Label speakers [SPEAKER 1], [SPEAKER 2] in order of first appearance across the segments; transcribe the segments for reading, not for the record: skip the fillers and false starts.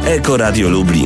[SPEAKER 1] Eko Radio Lublin.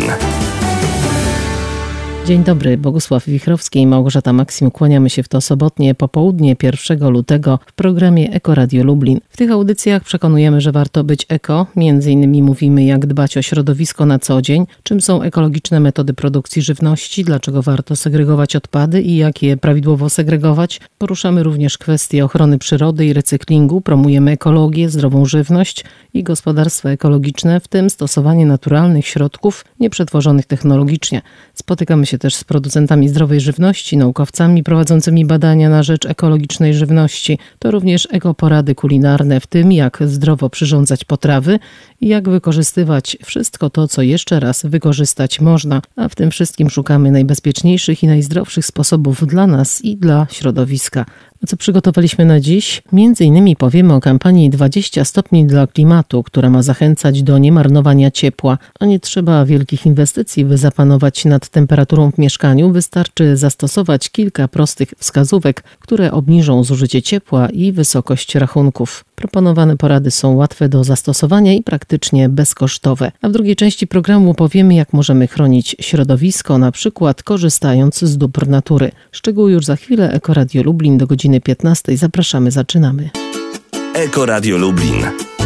[SPEAKER 2] Dzień dobry, Bogusław Wichrowski i Małgorzata Maksim. Kłaniamy się w to sobotnie popołudnie 1 lutego w programie Eko Radio Lublin. W tych audycjach przekonujemy, że warto być eko. Między innymi mówimy, jak dbać o środowisko na co dzień, czym są ekologiczne metody produkcji żywności, dlaczego warto segregować odpady i jak je prawidłowo segregować. Poruszamy również kwestie ochrony przyrody i recyklingu, promujemy ekologię, zdrową żywność i gospodarstwo ekologiczne, w tym stosowanie naturalnych środków nieprzetworzonych technologicznie. Spotykamy się też z producentami zdrowej żywności, naukowcami prowadzącymi badania na rzecz ekologicznej żywności. To również ekoporady kulinarne, w tym jak zdrowo przyrządzać potrawy i jak wykorzystywać wszystko to, co jeszcze raz wykorzystać można. A w tym wszystkim szukamy najbezpieczniejszych i najzdrowszych sposobów dla nas i dla środowiska. A co przygotowaliśmy na dziś? Między innymi powiemy o kampanii 20 stopni dla klimatu, która ma zachęcać do niemarnowania ciepła. A nie trzeba wielkich inwestycji, by zapanować nad temperaturą w mieszkaniu. Wystarczy zastosować kilka prostych wskazówek, które obniżą zużycie ciepła i wysokość rachunków. Proponowane porady są łatwe do zastosowania i praktycznie bezkosztowe. A w drugiej części programu powiemy, jak możemy chronić środowisko, na przykład korzystając z dóbr natury. Szczegóły już za chwilę. Eko Radio Lublin do godziny 15. Zapraszamy, zaczynamy.
[SPEAKER 1] Eko Radio Lublin.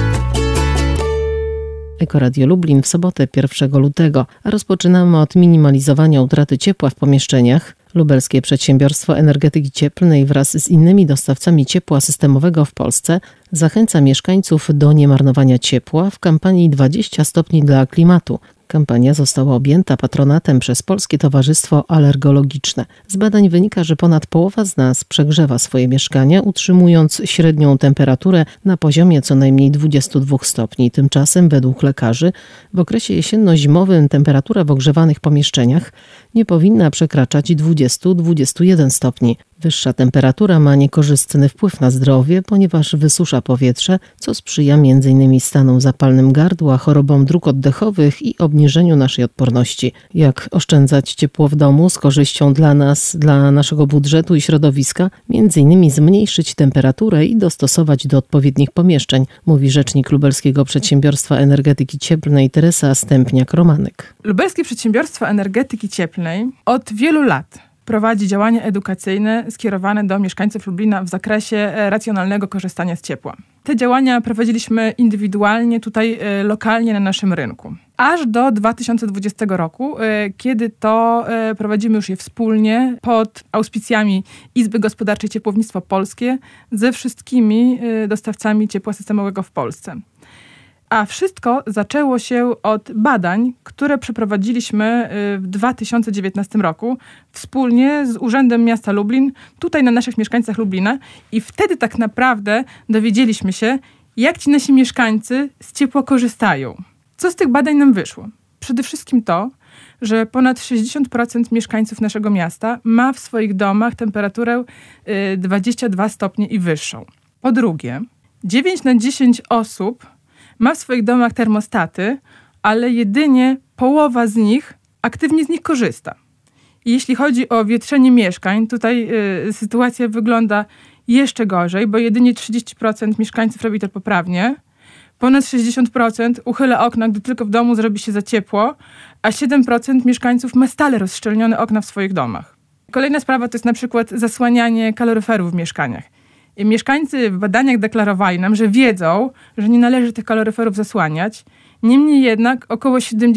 [SPEAKER 2] Eko Radio Lublin w sobotę 1 lutego, a rozpoczynamy od minimalizowania utraty ciepła w pomieszczeniach. Lubelskie Przedsiębiorstwo Energetyki Cieplnej wraz z innymi dostawcami ciepła systemowego w Polsce zachęca mieszkańców do niemarnowania ciepła w kampanii 20 stopni dla klimatu. Kampania została objęta patronatem przez Polskie Towarzystwo Alergologiczne. Z badań wynika, że ponad połowa z nas przegrzewa swoje mieszkania, utrzymując średnią temperaturę na poziomie co najmniej 22 stopni. Tymczasem według lekarzy w okresie jesienno-zimowym temperatura w ogrzewanych pomieszczeniach nie powinna przekraczać 20-21 stopni. Wyższa temperatura ma niekorzystny wpływ na zdrowie, ponieważ wysusza powietrze, co sprzyja m.in. stanom zapalnym gardła, chorobom dróg oddechowych i obniżeniu naszej odporności. Jak oszczędzać ciepło w domu z korzyścią dla nas, dla naszego budżetu i środowiska? M.in. zmniejszyć temperaturę i dostosować do odpowiednich pomieszczeń, mówi rzecznik Lubelskiego Przedsiębiorstwa Energetyki Cieplnej Teresa Stępniak-Romanek.
[SPEAKER 3] Lubelskie Przedsiębiorstwo Energetyki Cieplnej od wielu lat prowadzi działania edukacyjne skierowane do mieszkańców Lublina w zakresie racjonalnego korzystania z ciepła. Te działania prowadziliśmy indywidualnie, tutaj lokalnie na naszym rynku. Aż do 2020 roku, kiedy to prowadzimy już je wspólnie pod auspicjami Izby Gospodarczej Ciepłownictwo Polskie ze wszystkimi dostawcami ciepła systemowego w Polsce. A wszystko zaczęło się od badań, które przeprowadziliśmy w 2019 roku wspólnie z Urzędem Miasta Lublin, tutaj na naszych mieszkańcach Lublina. I wtedy tak naprawdę dowiedzieliśmy się, jak ci nasi mieszkańcy z ciepła korzystają. Co z tych badań nam wyszło? Przede wszystkim to, że ponad 60% mieszkańców naszego miasta ma w swoich domach temperaturę 22 stopnie i wyższą. Po drugie, 9 na 10 osób ma w swoich domach termostaty, ale jedynie połowa z nich aktywnie z nich korzysta. I jeśli chodzi o wietrzenie mieszkań, tutaj sytuacja wygląda jeszcze gorzej, bo jedynie 30% mieszkańców robi to poprawnie. Ponad 60% uchyla okna, gdy tylko w domu zrobi się za ciepło, a 7% mieszkańców ma stale rozszczelnione okna w swoich domach. Kolejna sprawa to jest na przykład zasłanianie kaloryferów w mieszkaniach. I mieszkańcy w badaniach deklarowali nam, że wiedzą, że nie należy tych kaloryferów zasłaniać. Niemniej jednak około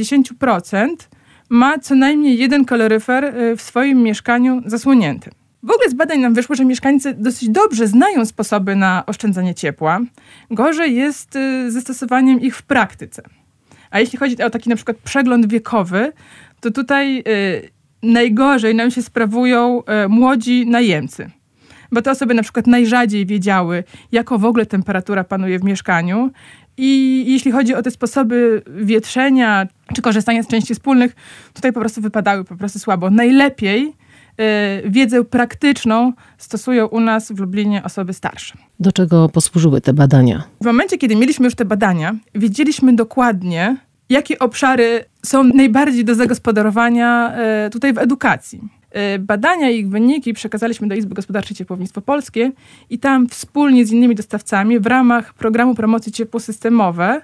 [SPEAKER 3] 70% ma co najmniej jeden kaloryfer w swoim mieszkaniu zasłonięty. W ogóle z badań nam wyszło, że mieszkańcy dosyć dobrze znają sposoby na oszczędzanie ciepła. Gorzej jest ze stosowaniem ich w praktyce. A jeśli chodzi o taki na przykład przegląd wiekowy, to tutaj najgorzej nam się sprawują młodzi najemcy. Bo te osoby na przykład najrzadziej wiedziały, jaka w ogóle temperatura panuje w mieszkaniu. I jeśli chodzi o te sposoby wietrzenia czy korzystania z części wspólnych, tutaj po prostu wypadały słabo. Najlepiej wiedzę praktyczną stosują u nas w Lublinie osoby starsze.
[SPEAKER 2] Do czego posłużyły te badania?
[SPEAKER 3] W momencie, kiedy mieliśmy już te badania, wiedzieliśmy dokładnie, jakie obszary są najbardziej do zagospodarowania tutaj w edukacji. Badania i ich wyniki przekazaliśmy do Izby Gospodarczej Ciepłownictwo Polskie i tam wspólnie z innymi dostawcami w ramach programu promocji ciepło systemowe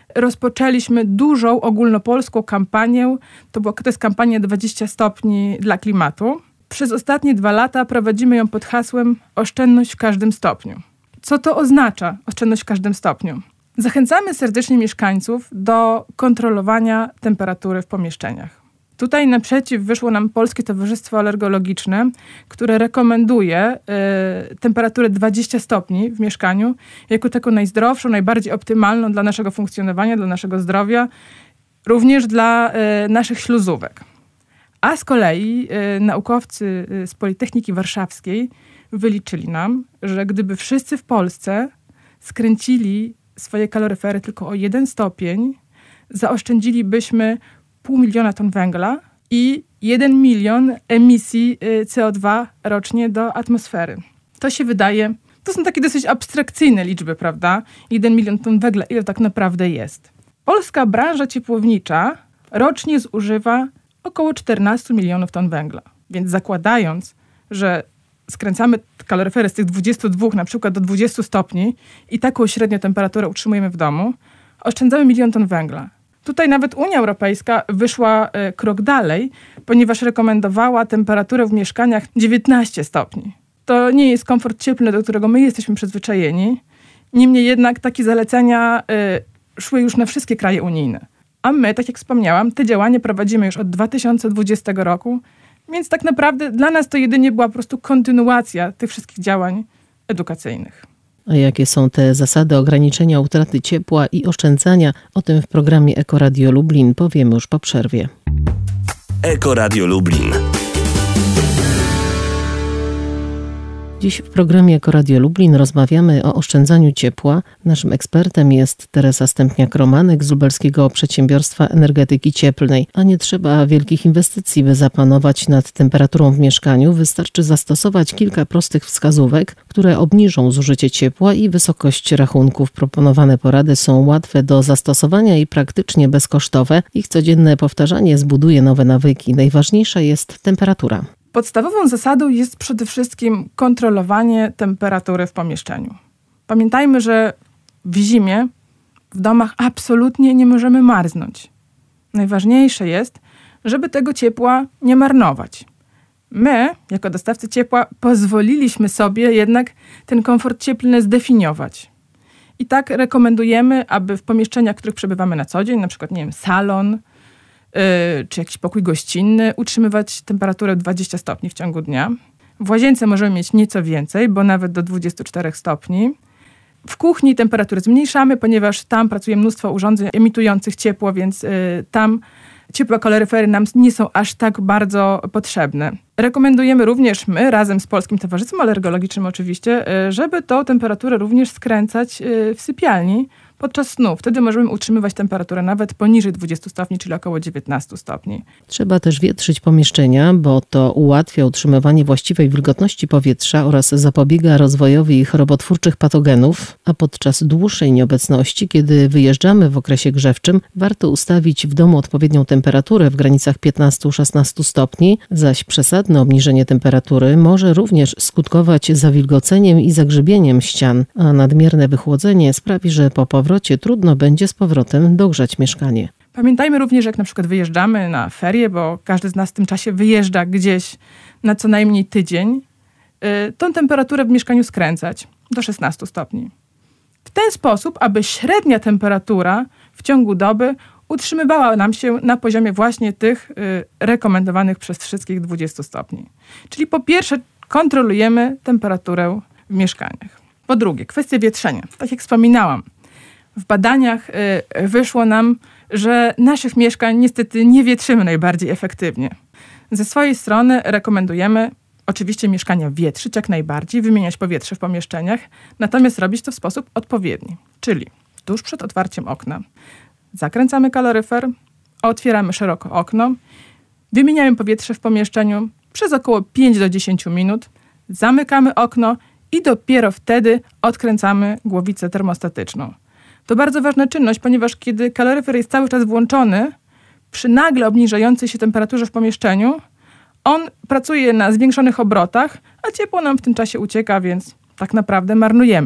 [SPEAKER 3] rozpoczęliśmy dużą ogólnopolską kampanię. To jest kampania 20 stopni dla klimatu. Przez ostatnie 2 lata prowadzimy ją pod hasłem oszczędność w każdym stopniu. Co to oznacza oszczędność w każdym stopniu? Zachęcamy serdecznie mieszkańców do kontrolowania temperatury w pomieszczeniach. Tutaj naprzeciw wyszło nam Polskie Towarzystwo Alergologiczne, które rekomenduje temperaturę 20 stopni w mieszkaniu jako taką najzdrowszą, najbardziej optymalną dla naszego funkcjonowania, dla naszego zdrowia, również dla naszych śluzówek. A z kolei naukowcy z Politechniki Warszawskiej wyliczyli nam, że gdyby wszyscy w Polsce skręcili swoje kaloryfery tylko o 1 stopień, zaoszczędzilibyśmy 500 000 ton węgla i 1 milion emisji CO2 rocznie do atmosfery. To się wydaje, to są takie dosyć abstrakcyjne liczby, prawda? 1 milion ton węgla, ile tak naprawdę jest? Polska branża ciepłownicza rocznie zużywa około 14 milionów ton węgla. Więc zakładając, że skręcamy kaloryfery z tych 22 na przykład do 20 stopni i taką średnią temperaturę utrzymujemy w domu, oszczędzamy 1 milion ton węgla. Tutaj nawet Unia Europejska wyszła krok dalej, ponieważ rekomendowała temperaturę w mieszkaniach 19 stopni. To nie jest komfort cieplny, do którego my jesteśmy przyzwyczajeni. Niemniej jednak takie zalecenia szły już na wszystkie kraje unijne. A my, tak jak wspomniałam, te działania prowadzimy już od 2020 roku, więc tak naprawdę dla nas to jedynie była po prostu kontynuacja tych wszystkich działań edukacyjnych.
[SPEAKER 2] A jakie są te zasady ograniczenia utraty ciepła i oszczędzania? O tym w programie Eko Radio Lublin powiemy już po przerwie.
[SPEAKER 1] Eko Radio Lublin.
[SPEAKER 2] Dziś w programie Eko Radio Lublin rozmawiamy o oszczędzaniu ciepła. Naszym ekspertem jest Teresa Stępniak-Romanek z Lubelskiego Przedsiębiorstwa Energetyki Cieplnej. A nie trzeba wielkich inwestycji, by zapanować nad temperaturą w mieszkaniu. Wystarczy zastosować kilka prostych wskazówek, które obniżą zużycie ciepła i wysokość rachunków. Proponowane porady są łatwe do zastosowania i praktycznie bezkosztowe. Ich codzienne powtarzanie zbuduje nowe nawyki. Najważniejsza jest temperatura.
[SPEAKER 3] Podstawową zasadą jest przede wszystkim kontrolowanie temperatury w pomieszczeniu. Pamiętajmy, że w zimie w domach absolutnie nie możemy marznąć. Najważniejsze jest, żeby tego ciepła nie marnować. My, jako dostawcy ciepła, pozwoliliśmy sobie jednak ten komfort cieplny zdefiniować. I tak rekomendujemy, aby w pomieszczeniach, w których przebywamy na co dzień, na przykład, salon, czy jakiś pokój gościnny, utrzymywać temperaturę 20 stopni w ciągu dnia. W łazience możemy mieć nieco więcej, bo nawet do 24 stopni. W kuchni temperaturę zmniejszamy, ponieważ tam pracuje mnóstwo urządzeń emitujących ciepło, więc tam ciepłe kaloryfery nam nie są aż tak bardzo potrzebne. Rekomendujemy również my, razem z Polskim Towarzystwem Alergologicznym oczywiście, żeby tą temperaturę również skręcać w sypialni podczas snu. Wtedy możemy utrzymywać temperaturę nawet poniżej 20 stopni, czyli około 19 stopni.
[SPEAKER 2] Trzeba też wietrzyć pomieszczenia, bo to ułatwia utrzymywanie właściwej wilgotności powietrza oraz zapobiega rozwojowi chorobotwórczych patogenów, a podczas dłuższej nieobecności, kiedy wyjeżdżamy w okresie grzewczym, warto ustawić w domu odpowiednią temperaturę w granicach 15-16 stopni, zaś przesadne obniżenie temperatury może również skutkować zawilgoceniem i zagrzybieniem ścian, a nadmierne wychłodzenie sprawi, że po powrocie trudno będzie z powrotem dogrzać mieszkanie.
[SPEAKER 3] Pamiętajmy również, jak na przykład wyjeżdżamy na ferie, bo każdy z nas w tym czasie wyjeżdża gdzieś na co najmniej tydzień, tą temperaturę w mieszkaniu skręcać do 16 stopni. W ten sposób, aby średnia temperatura w ciągu doby utrzymywała nam się na poziomie właśnie tych rekomendowanych przez wszystkich 20 stopni. Czyli po pierwsze kontrolujemy temperaturę w mieszkaniach. Po drugie, kwestia wietrzenia. Tak jak wspominałam, w badaniach wyszło nam, że naszych mieszkań niestety nie wietrzymy najbardziej efektywnie. Ze swojej strony rekomendujemy oczywiście mieszkania wietrzyć jak najbardziej, wymieniać powietrze w pomieszczeniach, natomiast robić to w sposób odpowiedni. Czyli tuż przed otwarciem okna zakręcamy kaloryfer, otwieramy szeroko okno, wymieniamy powietrze w pomieszczeniu przez około 5 do 10 minut, zamykamy okno i dopiero wtedy odkręcamy głowicę termostatyczną. To bardzo ważna czynność, ponieważ kiedy kaloryfer jest cały czas włączony, przy nagle obniżającej się temperaturze w pomieszczeniu, on pracuje na zwiększonych obrotach, a ciepło nam w tym czasie ucieka, więc tak naprawdę marnujemy je.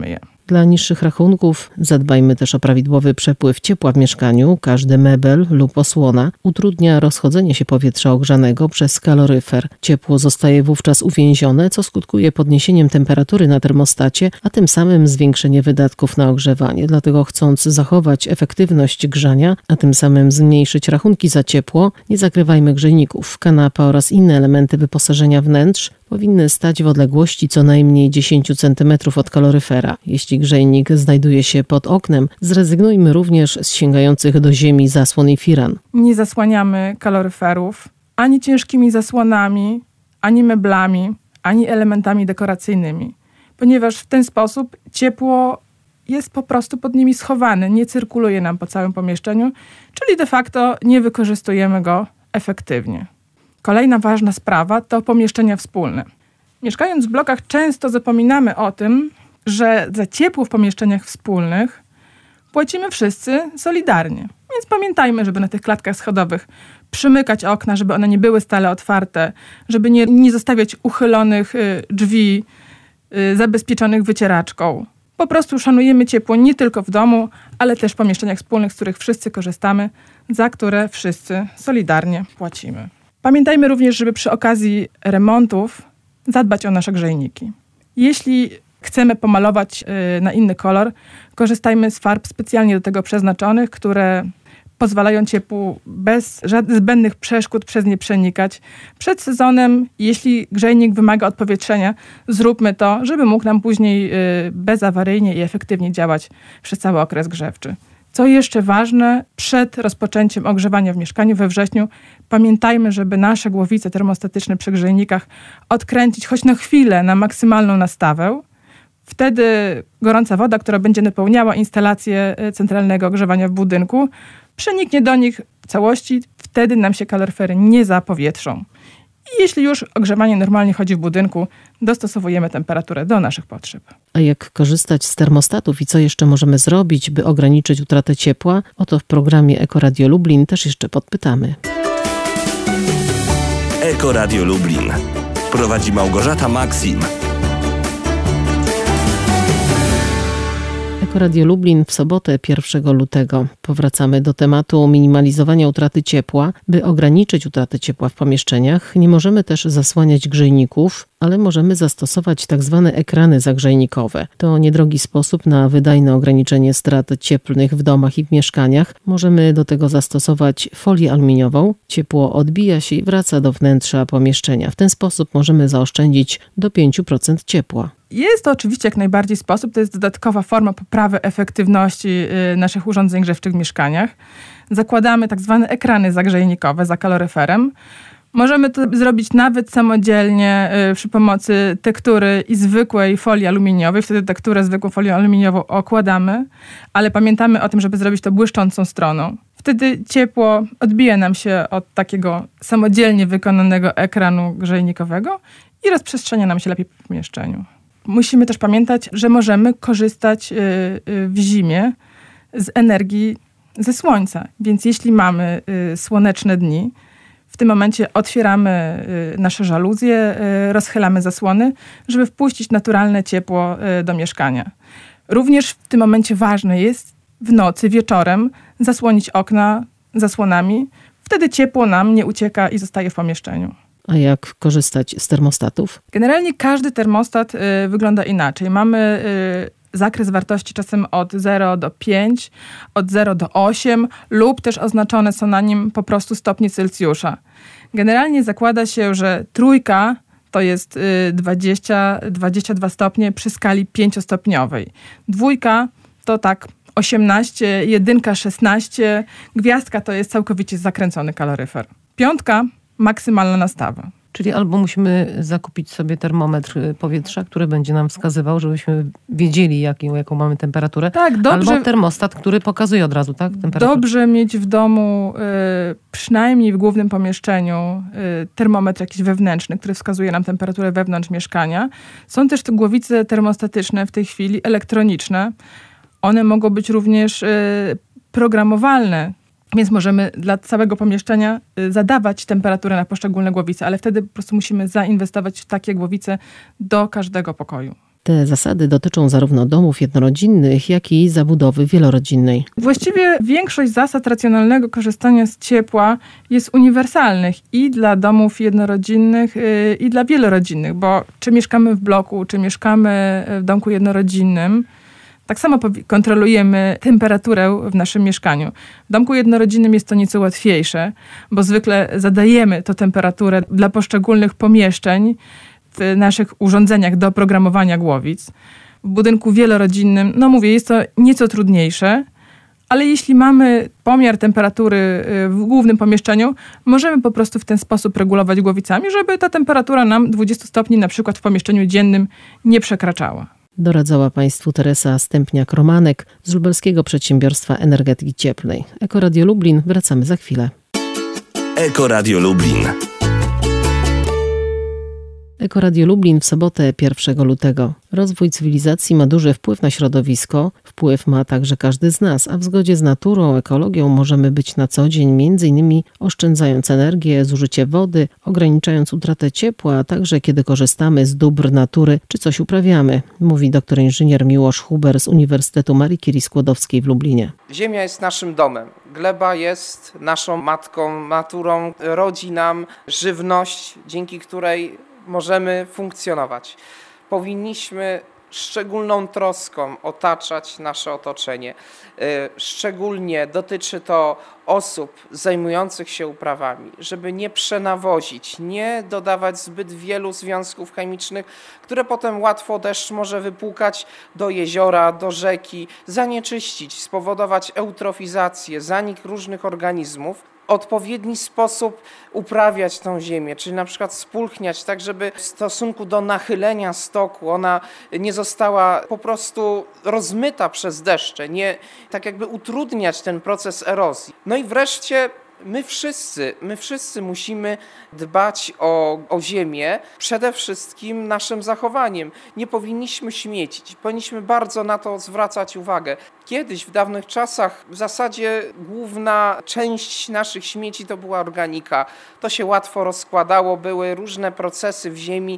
[SPEAKER 2] Dla niższych rachunków zadbajmy też o prawidłowy przepływ ciepła w mieszkaniu. Każdy mebel lub osłona utrudnia rozchodzenie się powietrza ogrzanego przez kaloryfer. Ciepło zostaje wówczas uwięzione, co skutkuje podniesieniem temperatury na termostacie, a tym samym zwiększenie wydatków na ogrzewanie. Dlatego chcąc zachować efektywność grzania, a tym samym zmniejszyć rachunki za ciepło, nie zakrywajmy grzejników. Kanapa oraz inne elementy wyposażenia wnętrz powinny stać w odległości co najmniej 10 cm od kaloryfera. Jeśli grzejnik znajduje się pod oknem, zrezygnujmy również z sięgających do ziemi zasłon i firan.
[SPEAKER 3] Nie zasłaniamy kaloryferów ani ciężkimi zasłonami, ani meblami, ani elementami dekoracyjnymi, ponieważ w ten sposób ciepło jest po prostu pod nimi schowane, nie cyrkuluje nam po całym pomieszczeniu, czyli de facto nie wykorzystujemy go efektywnie. Kolejna ważna sprawa to pomieszczenia wspólne. Mieszkając w blokach często zapominamy o tym, że za ciepło w pomieszczeniach wspólnych płacimy wszyscy solidarnie. Więc pamiętajmy, żeby na tych klatkach schodowych przymykać okna, żeby one nie były stale otwarte, żeby nie zostawiać uchylonych drzwi zabezpieczonych wycieraczką. Po prostu szanujemy ciepło nie tylko w domu, ale też w pomieszczeniach wspólnych, z których wszyscy korzystamy, za które wszyscy solidarnie płacimy. Pamiętajmy również, żeby przy okazji remontów zadbać o nasze grzejniki. Jeśli chcemy pomalować na inny kolor, korzystajmy z farb specjalnie do tego przeznaczonych, które pozwalają ciepłu bez żadnych zbędnych przeszkód przez nie przenikać. Przed sezonem, jeśli grzejnik wymaga odpowietrzenia, zróbmy to, żeby mógł nam później bezawaryjnie i efektywnie działać przez cały okres grzewczy. Co jeszcze ważne, przed rozpoczęciem ogrzewania w mieszkaniu we wrześniu pamiętajmy, żeby nasze głowice termostatyczne przy grzejnikach odkręcić choć na chwilę na maksymalną nastawę. Wtedy gorąca woda, która będzie napełniała instalację centralnego ogrzewania w budynku, przeniknie do nich w całości, wtedy nam się kaloryfery nie zapowietrzą. I jeśli już ogrzewanie normalnie chodzi w budynku, dostosowujemy temperaturę do naszych potrzeb.
[SPEAKER 2] A jak korzystać z termostatów i co jeszcze możemy zrobić, by ograniczyć utratę ciepła? O to w programie Ekoradio Lublin też jeszcze podpytamy.
[SPEAKER 1] Ekoradio Lublin. Prowadzi Małgorzata Maksim.
[SPEAKER 2] Radio Lublin w sobotę 1 lutego. Powracamy do tematu minimalizowania utraty ciepła. By ograniczyć utratę ciepła w pomieszczeniach, nie możemy też zasłaniać grzejników, ale możemy zastosować tak zwane ekrany zagrzejnikowe. To niedrogi sposób na wydajne ograniczenie strat cieplnych w domach i w mieszkaniach. Możemy do tego zastosować folię aluminiową. Ciepło odbija się i wraca do wnętrza pomieszczenia. W ten sposób możemy zaoszczędzić do 5% ciepła.
[SPEAKER 3] Jest to oczywiście jak najbardziej sposób, to jest dodatkowa forma poprawy efektywności naszych urządzeń grzewczych w mieszkaniach. Zakładamy tak zwane ekrany zagrzejnikowe za kaloryferem. Możemy to zrobić nawet samodzielnie przy pomocy tektury i zwykłej folii aluminiowej. Wtedy tekturę zwykłą folią aluminiową okładamy, ale pamiętamy o tym, żeby zrobić to błyszczącą stroną. Wtedy ciepło odbija nam się od takiego samodzielnie wykonanego ekranu grzejnikowego i rozprzestrzenia nam się lepiej po pomieszczeniu. Musimy też pamiętać, że możemy korzystać w zimie z energii ze słońca. Więc jeśli mamy słoneczne dni, w tym momencie otwieramy nasze żaluzje, rozchylamy zasłony, żeby wpuścić naturalne ciepło do mieszkania. Również w tym momencie ważne jest w nocy, wieczorem zasłonić okna zasłonami. Wtedy ciepło nam nie ucieka i zostaje w pomieszczeniu.
[SPEAKER 2] A jak korzystać z termostatów?
[SPEAKER 3] Generalnie każdy termostat wygląda inaczej. Mamy zakres wartości czasem od 0 do 5, od 0 do 8 lub też oznaczone są na nim po prostu stopnie Celsjusza. Generalnie zakłada się, że trójka to jest 22 stopnie przy skali 5-stopniowej. Dwójka to tak 18, jedynka 16, gwiazdka to jest całkowicie zakręcony kaloryfer. Piątka maksymalna nastawa.
[SPEAKER 2] Czyli albo musimy zakupić sobie termometr powietrza, który będzie nam wskazywał, żebyśmy wiedzieli, jaką mamy temperaturę.
[SPEAKER 3] Tak, dobrze.
[SPEAKER 2] Albo termostat, który pokazuje od razu, tak? Temperaturę.
[SPEAKER 3] Dobrze mieć w domu, przynajmniej w głównym pomieszczeniu, termometr jakiś wewnętrzny, który wskazuje nam temperaturę wewnątrz mieszkania. Są też te głowice termostatyczne w tej chwili, elektroniczne. One mogą być również programowalne. Więc możemy dla całego pomieszczenia zadawać temperaturę na poszczególne głowice, ale wtedy po prostu musimy zainwestować w takie głowice do każdego pokoju.
[SPEAKER 2] Te zasady dotyczą zarówno domów jednorodzinnych, jak i zabudowy wielorodzinnej.
[SPEAKER 3] Właściwie większość zasad racjonalnego korzystania z ciepła jest uniwersalnych i dla domów jednorodzinnych, i dla wielorodzinnych, bo czy mieszkamy w bloku, czy mieszkamy w domku jednorodzinnym, tak samo kontrolujemy temperaturę w naszym mieszkaniu. W domku jednorodzinnym jest to nieco łatwiejsze, bo zwykle zadajemy tę temperaturę dla poszczególnych pomieszczeń w naszych urządzeniach do programowania głowic. W budynku wielorodzinnym, jest to nieco trudniejsze, ale jeśli mamy pomiar temperatury w głównym pomieszczeniu, możemy po prostu w ten sposób regulować głowicami, żeby ta temperatura nam 20 stopni na przykład w pomieszczeniu dziennym nie przekraczała.
[SPEAKER 2] Doradzała Państwu Teresa Stępniak-Romanek z lubelskiego przedsiębiorstwa energetyki cieplnej. Ekoradio Lublin, wracamy za chwilę.
[SPEAKER 1] Ekoradio Lublin.
[SPEAKER 2] Ekoradio Lublin w sobotę 1 lutego. Rozwój cywilizacji ma duży wpływ na środowisko. Wpływ ma także każdy z nas, a w zgodzie z naturą, ekologią możemy być na co dzień, m.in. oszczędzając energię, zużycie wody, ograniczając utratę ciepła, a także kiedy korzystamy z dóbr natury czy coś uprawiamy, mówi dr inżynier Miłosz Huber z Uniwersytetu Marii Curie Skłodowskiej w Lublinie.
[SPEAKER 4] Ziemia jest naszym domem. Gleba jest naszą matką, naturą, rodzi nam żywność, dzięki której możemy funkcjonować. Powinniśmy szczególną troską otaczać nasze otoczenie. Szczególnie dotyczy to osób zajmujących się uprawami, żeby nie przenawozić, nie dodawać zbyt wielu związków chemicznych, które potem łatwo deszcz może wypłukać do jeziora, do rzeki, zanieczyścić, spowodować eutrofizację, zanik różnych organizmów. Odpowiedni sposób uprawiać tą ziemię, czyli na przykład spulchniać tak, żeby w stosunku do nachylenia stoku ona nie została po prostu rozmyta przez deszcze, nie tak jakby utrudniać ten proces erozji. No i wreszcie my wszyscy musimy dbać o ziemię, przede wszystkim naszym zachowaniem. Nie powinniśmy śmiecić, powinniśmy bardzo na to zwracać uwagę. Kiedyś, w dawnych czasach, w zasadzie główna część naszych śmieci to była organika. To się łatwo rozkładało, były różne procesy w ziemi,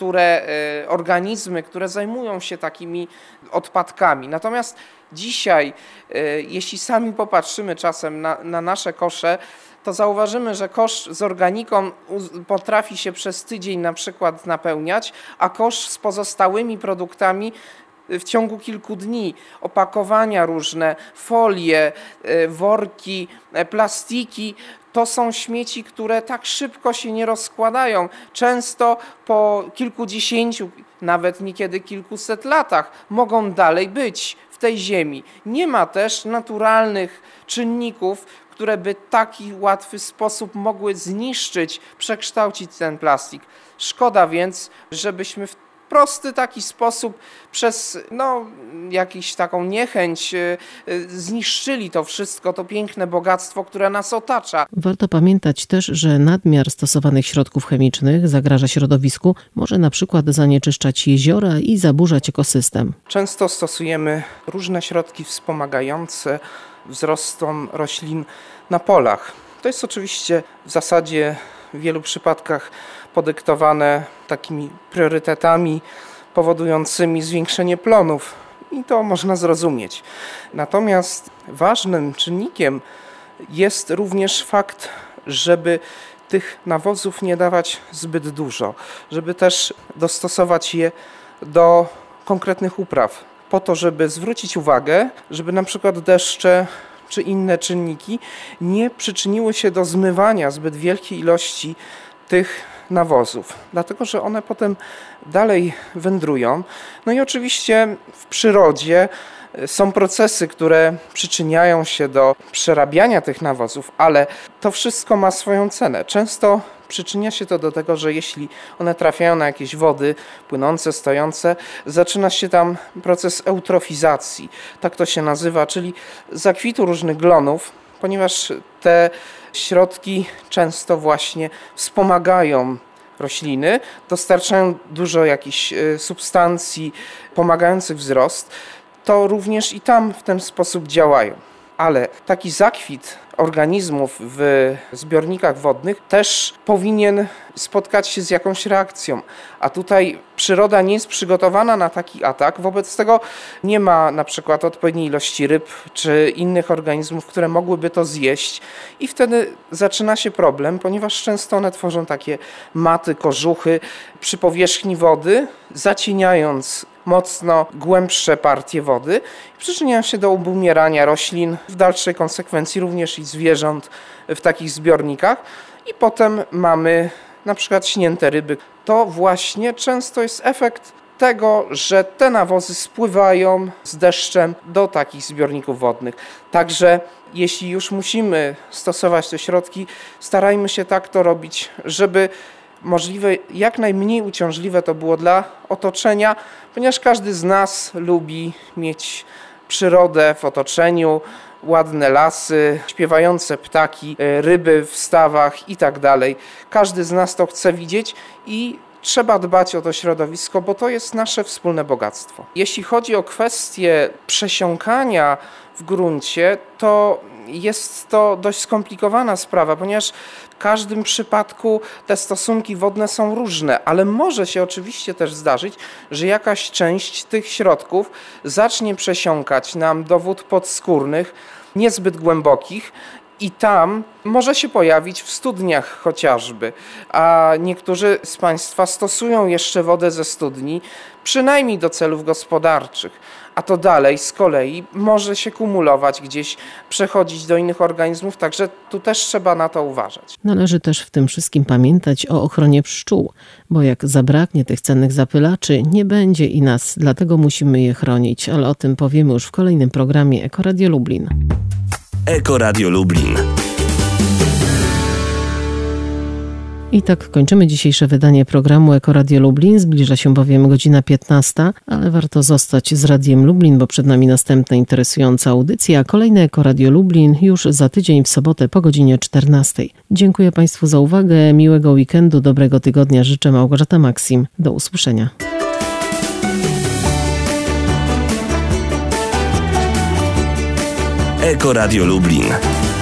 [SPEAKER 4] organizmy, które zajmują się takimi odpadkami. Natomiast dzisiaj, jeśli sami popatrzymy czasem na nasze kosze, to zauważymy, że kosz z organiką potrafi się przez tydzień na przykład napełniać, a kosz z pozostałymi produktami w ciągu kilku dni. Opakowania różne, folie, worki, plastiki, to są śmieci, które tak szybko się nie rozkładają. Często po kilkudziesięciu, nawet niekiedy kilkuset latach mogą dalej być w tej ziemi. Nie ma też naturalnych czynników, które by w taki łatwy sposób mogły zniszczyć, przekształcić ten plastik. Szkoda więc, żebyśmy w prosty taki sposób przez jakiś taką niechęć zniszczyli to wszystko, to piękne bogactwo, które nas otacza.
[SPEAKER 2] Warto pamiętać też, że nadmiar stosowanych środków chemicznych zagraża środowisku, może na przykład zanieczyszczać jeziora i zaburzać ekosystem.
[SPEAKER 4] Często stosujemy różne środki wspomagające wzrostom roślin na polach. To jest oczywiście w zasadzie w wielu przypadkach podyktowane takimi priorytetami powodującymi zwiększenie plonów i to można zrozumieć. Natomiast ważnym czynnikiem jest również fakt, żeby tych nawozów nie dawać zbyt dużo, żeby też dostosować je do konkretnych upraw, po to, żeby zwrócić uwagę, żeby na przykład deszcze czy inne czynniki nie przyczyniły się do zmywania zbyt wielkiej ilości tych nawozów, dlatego że one potem dalej wędrują. No i oczywiście w przyrodzie są procesy, które przyczyniają się do przerabiania tych nawozów, ale to wszystko ma swoją cenę. Często przyczynia się to do tego, że jeśli one trafiają na jakieś wody płynące, stojące, zaczyna się tam proces eutrofizacji, tak to się nazywa, czyli zakwitu różnych glonów, ponieważ te środki często właśnie wspomagają rośliny, dostarczają dużo jakichś substancji pomagających wzrost, to również i tam w ten sposób działają. Ale taki zakwit organizmów w zbiornikach wodnych też powinien spotkać się z jakąś reakcją. A tutaj przyroda nie jest przygotowana na taki atak, wobec tego nie ma na przykład odpowiedniej ilości ryb czy innych organizmów, które mogłyby to zjeść i wtedy zaczyna się problem, ponieważ często one tworzą takie maty, kożuchy przy powierzchni wody, zacieniając mocno głębsze partie wody i przyczyniają się do obumierania roślin, w dalszej konsekwencji również i zwierząt w takich zbiornikach i potem mamy na przykład śnięte ryby. To właśnie często jest efekt tego, że te nawozy spływają z deszczem do takich zbiorników wodnych. Także jeśli już musimy stosować te środki, starajmy się tak to robić, żeby możliwe jak najmniej uciążliwe to było dla otoczenia, ponieważ każdy z nas lubi mieć przyrodę w otoczeniu, ładne lasy, śpiewające ptaki, ryby w stawach i tak dalej. Każdy z nas to chce widzieć i trzeba dbać o to środowisko, bo to jest nasze wspólne bogactwo. Jeśli chodzi o kwestię przesiąkania w gruncie, to jest to dość skomplikowana sprawa, ponieważ w każdym przypadku te stosunki wodne są różne, ale może się oczywiście też zdarzyć, że jakaś część tych środków zacznie przesiąkać nam do wód podskórnych, niezbyt głębokich, i tam może się pojawić w studniach chociażby, a niektórzy z Państwa stosują jeszcze wodę ze studni, przynajmniej do celów gospodarczych, a to dalej z kolei może się kumulować gdzieś, przechodzić do innych organizmów, także tu też trzeba na to uważać.
[SPEAKER 2] Należy też w tym wszystkim pamiętać o ochronie pszczół, bo jak zabraknie tych cennych zapylaczy, nie będzie i nas, dlatego musimy je chronić, ale o tym powiemy już w kolejnym programie Eko Radio Lublin.
[SPEAKER 1] Eko Radio Lublin.
[SPEAKER 2] I tak kończymy dzisiejsze wydanie programu Eko Radio Lublin. Zbliża się bowiem godzina 15, ale warto zostać z Radiem Lublin, bo przed nami następna interesująca audycja, a kolejne Eko Radio Lublin już za tydzień w sobotę po godzinie 14. Dziękuję Państwu za uwagę, miłego weekendu, dobrego tygodnia życzę. Małgorzata Maksim. Do usłyszenia.
[SPEAKER 1] Eko Radio Lublin.